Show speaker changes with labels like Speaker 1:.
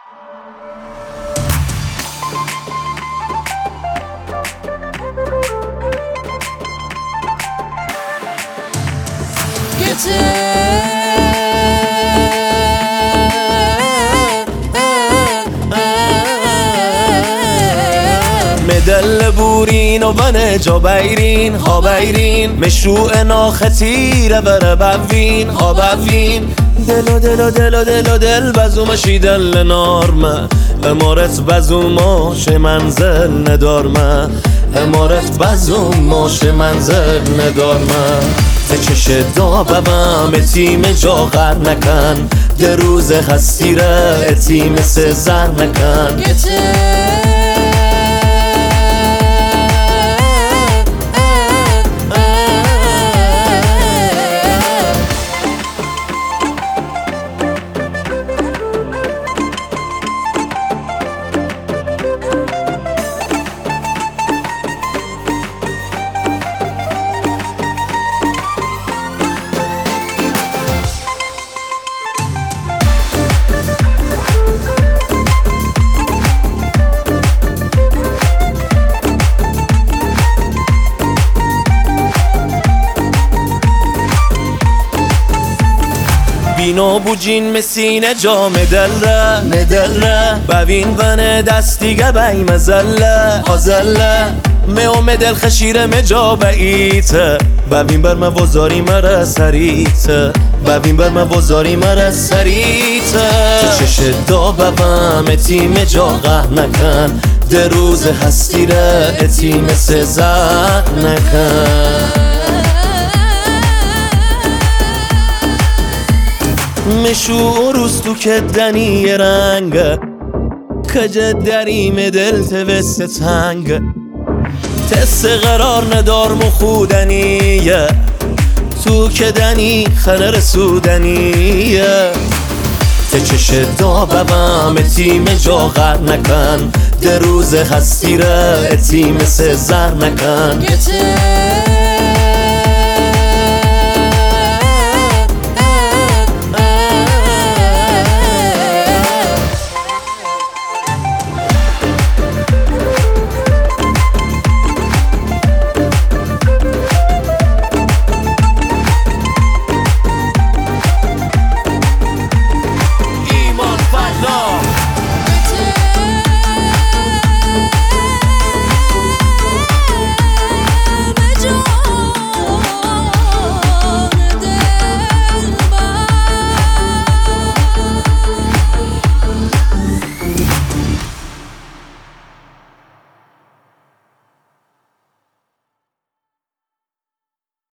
Speaker 1: مدل بورین و بنجا بیرین ها بیرین مشروع ناختیره بره بوین ها بوین دل دل بزومشی دل نارمه امارت بزوماش منزل ندارمه امارت بزوماش منزل ندارمه چش دابم اتیم جا غر نکن ده روز هستیره اتیم سزر نکن بینو بوجین مسینه جا مدل ببین بنه دستیگه بی مزله آزله میوم دل خشیره مجا بیته ببین بر موزاری مره سریته ببین بر موزاری مره سریته تو چش دا ببم اتیم جا غه نکن ده روز هستیره اتیم سزر نکن مشو روستو که دنی رنگ کجه دریم دل توست تنگ تست قرار ندارم خودنیه تو که دنی خنه رسودنیه ته چش دا ببم اتیم جا غر نکن ده روز هستیره اتیم سزر نکن